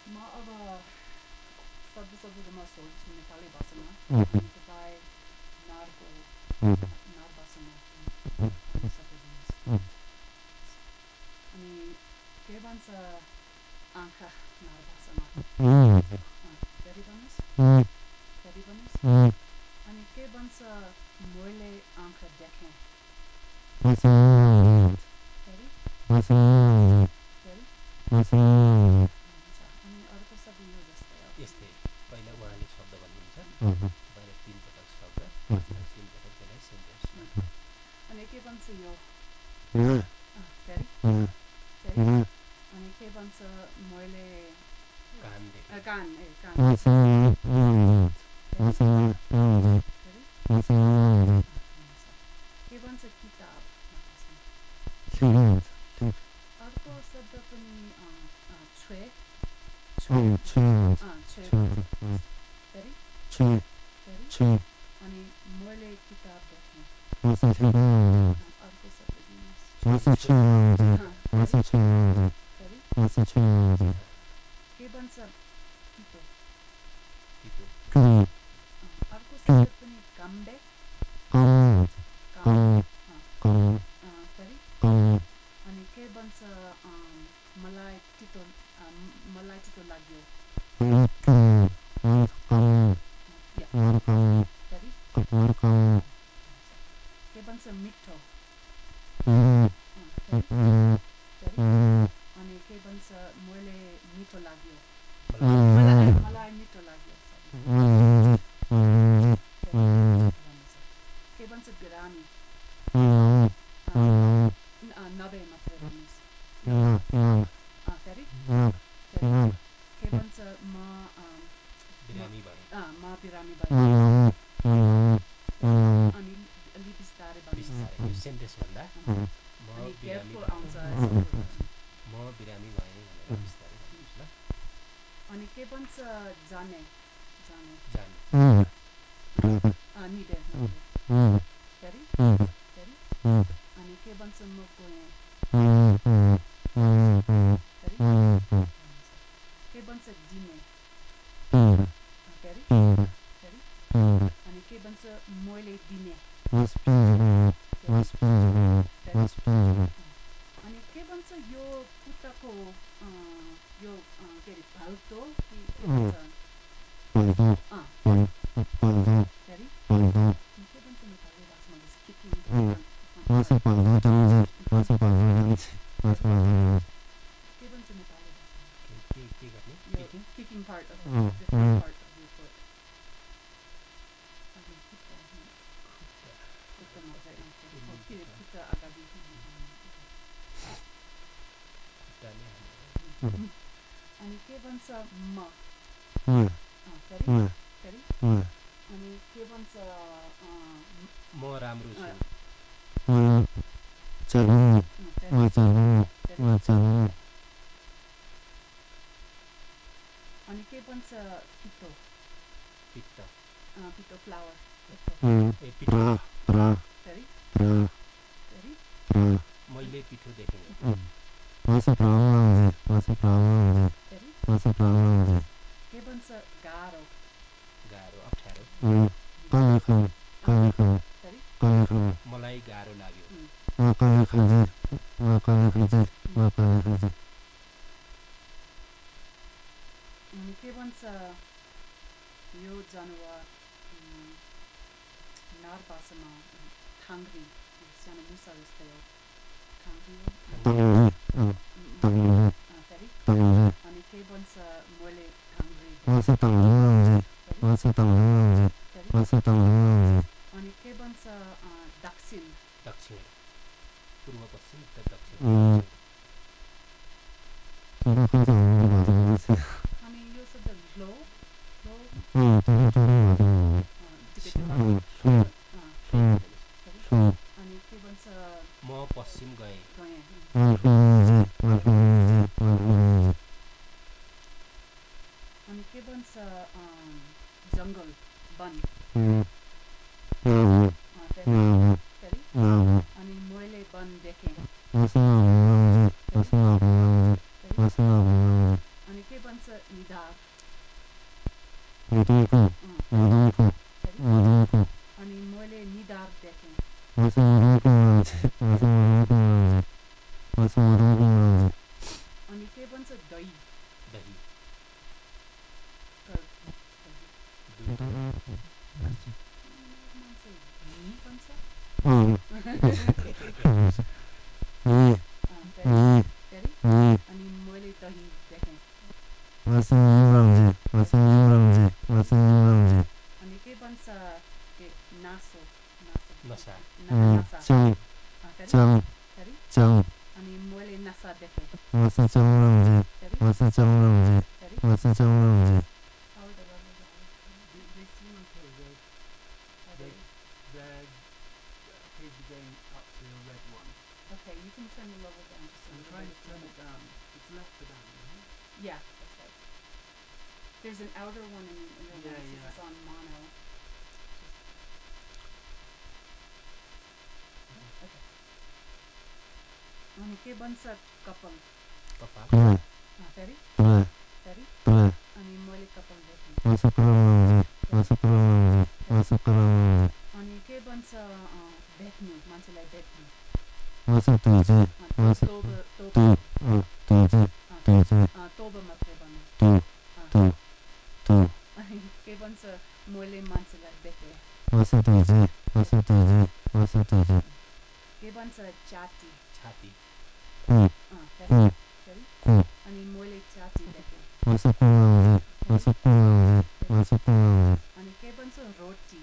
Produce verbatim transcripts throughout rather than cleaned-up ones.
म अब शब्द शब्दमा सोध्छु नेपाली भाषामा Mhm. अनि तपाईँ नारको Mhm. नार भाषामा अनि शब्द दिनुहोस् Mhm. अनि के भन्छ आँखा नार भाषामा Mhm. फेरि भन्नुहोस् Mhm. फेरि भन्नुहोस् Mhm. अनि के भन्छ मैले आँखा देखेँ Mhm. फेरि Mhm. फेरि Mhm. हुन्छ अनि अर्को शब्द यो जस्तै हो यस्तै पहिला उहाँले शब्द भन्नुहुन्छ Mhm. तपाईँले तीन पटक शब्द Mhm. तीन पटक त्यसलाई सेन्टेन्समा अनि के भन्छ यो Mhm. अँ, फेरि Mhm. फेरि Mhm. अनि के भन्छ मैले कान अ, देखेँ कान ए कान Mhm. Mhm. फेरि Mhm. फेरि Mhm. अँ, हुन्छ के भन्छ किताब भाषामा Mhm. अर्को शब्द पनि अँ, अँ, छुए Mhm. Mhm. अँ छुए Mhm. भन्छ फेरि Mhm. फेरि Mhm. अनि मैले किताब देखेँ Mhm. अँ, अर्को शब्द दिनुहोस् Mhm. अँ, फेरि Mhm. फेरि Mhm. के भन्छ तितो तितो Mhm. अँ, अर्को शब्द पनि काम्बे Mhm. काम Mhm. अँ, Mhm. अँ, फेरि Mhm. अनि के भन्छ अँ, मलाई तितो अँ, म- मलाई तितो लाग्यो Mhm. Mhm. अँ, या Mhm. फेरि Mhm. के भन्छ मिठो Mhm. अँ, फेरि Mhm. फेरि Mhm. अनि के भन्छ मैले मिठो लाग्यो मलाई मलाई Mhm. मलाई मिठो लाग्यो sorry। Mhm. Mhm. फेरि Mhm. राम्रो छ के भन्छ बिरामी Mhm. अँ, Mhm. न- अँ, नब्बे मात्रै भन्नुहोस् Mhm. Mhm. अँ, फेरि Mhm. फेरि Mhm. के भन्छ म अँ, बिरामी भएँ अँ, म बिरामी भएँ Mhm. Mhm. फेरि Mhm. अनि अलि बिस्तारै भन्नुहोस् बिस्तारै यो सेन्टेन्स भन्दा Mhm. म अनि बिरामी केयरफुल भएँ आउँछ Mhm. यस्तो म बिरामी भएँ भनेर बिस्तारै भन्नुहोस् ल अनि के भन्छ जाने जाने जान Mhm. अँ, अँ, निडे निडे Mhm. फेरि Mhm. फेरि Mhm. अनि के भन्छ म गएँ Mhm. Mhm. फेरि Mhm. के भन्छ दिने Mhm. अँ, फेरि Mhm. फेरि Mhm. अनि के भन्छ मैले दिने Must be the फेरि must be the फेरि must be the अनि के भन्छ यो कुत्ताको अँ, यो अँ, के अरे भाल्तो कि के अँ। भन्छ Poison. अँ Poison. Poison. फेरि Poison. अनि के भन्छ नेपाली भाषामा जस्तो किकिङ अँ। Must be poison. Don't must be poison. Must be poison. के भन्छ नेपाली भाषामा के के के गर्ने यो kicking kicking part of uh, the front uh. Part of यो फुट अघि खुट्टा होइन, खुट्टा मात्रै अँ, के हो, के खुट्टा अगाडि खुट्टाले हानेर अँ। अनि के भन्छ म Mm. अँ, फेरि Mm. फेरि Mm. अनि के भन्छ अँ, म राम्रो छु अँ, Mm. Challenge. अँ, फेरि Mm. Challenge. फेरि Mm. Challenge. अनि के भन्छ पित्तो पित्त अँ, पित्तो फ्लावर पित्तो Mm. ए पिठो Pra. Pra. फेरि Pra. फेरि Pra. मैले पिठो देखेँ Mm. Must be poison. Must be poison. फेरि Must be poison. के भन्छ गाह्रो गाह्रो अप्ठ्यारो Mm. Colorful. Colorful. फेरि Colorful. मलाई गाह्रो लाग्यो उम्, Mm. Colorful. Mm. Colorful. Mm. Colorful. अनि के भन्छ यो जनावर उम्, नार भाषामा थाङ्ग्री सानो मुसा जस्तै हो थाङ्ग्री हो Tongue. Mm. उम्, Tongue. अँ, फेरि Tongue. अनि के भन्छ मैले थाङ्ग्री Must be tongue. फेरि Must be tongue. फेरि Must be tongue. अनि के भन्छ अँ, दक्षिण दक्षिण पूर्व पश्चिम उत्तर दक्षिण Mm. दक्षिण। अनि यो शब्द ग्लो ग्लो Mm. अँ, टिबेटन Mm. अँ, Mm. फेरि Mm. अनि के भन्छ म पश्चिम गएँ गएँ Mm. Mm. अनि के भन्छ अँ, जङ्गल वन Mm. Mm. अँ, फेरि Mm. फेरि Mm. अनि मैले वन देखेँ Must be tongue. फेरि Must be tongue. फेरि Must be tongue. अनि के भन्छ उदयको उदयको उदयको अनि मैले निधार देखेँ मसँग उदयको मान्छे मसँग उदयको मान्छे मसँग उदयको मान्छे अनि के भन्छ दही दही क- दही। दुध मान्छे घी भन्छ अँ ए अँ, फेरि ए फेरि ए अनि मैले दही देखेँ मसँग मान्छे मसँग मान्छे मसँग मान्छे अनि के भन्छ के नासो नासो नसा ना- नसा चाउ अँ, फेरि चाउ फेरि चाउ अनि मैले नसा देखेँ मसँग चाउ मान्छे फेरि मसँग चाउ मान्छे फेरि मसँग चाउ मान्छे How the rubber They, they seem okay. They're Okay. red. Appears to be going up to a red one. Okay, you can turn the level down just a I'm little trying bit. to turn it down. It's left for down, isn't it? Yeah, that's right. There's an outer one and an inner Yeah, one, so yeah. it's on mono. Just... Okay. अनि के भन्छ कपाल Papa. तुला अँ, फेरि तुला फेरि तुला अनि मैले कपाल देखेँ मसँग मान्छे मसँग मान्छे मसँग मान्छे अनि के भन्छ अँ, भेट्नु मान्छेलाई भेट्नु मसँग तुझे अँ, मसँग तोब तोब तु अँ तुझे अँ, तुझे अँ, तोब मात्रै भन्नु तु अँ, तु तु अनि के भन्छ मैले मान्छेलाई देखेँ मसँग तुझे मसँग तुझे मसँग तुझे के भन्छ चाटी Chati. कु अँ, फेरि कु फेरि कु अनि मैले चाटी देखेँ मसँग मान्छे मसँग मान्छे मसँग मान्छे अनि के भन्छ रोटी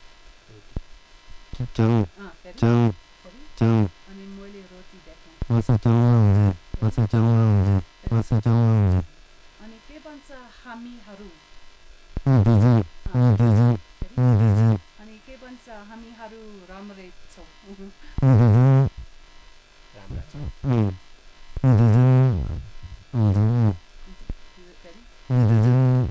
Roti. चाउ अँ, फेरि चाउ फेरि चाउ अनि मैले रोटी देखेँ मसँग चाउ मान्छे मसँग चाउ मान्छे मसँग चाउ मान्छे अनि के भन्छ हामीहरू दिदी अँ, दिदी फेरि दिदी अनि के भन्छ हामीहरू राम्रै छौँ दिदी Ramra. Mm. Division. Mm. फेरि Division.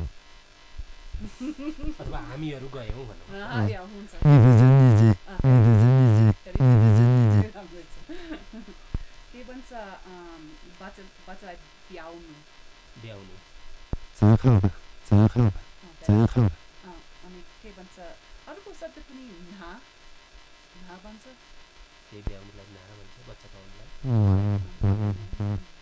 अथवा हामीहरू गयौँ भनौँ अँ, या हुन्छ Division is it. अँ, Division is it. फेरि Division is it. राम्रै छ के भन्छ अम, बच्चा बच्चा ब्याउनु ब्याउनु Circle. Circle. अँ, फेरि Circle. अँ, अनि के भन्छ अर्को शब्द पनि ना ना भन्छ त्यही ब्याउनुलाई नारा भन्छ बच्चा पाउनुलाई Mm. अँ,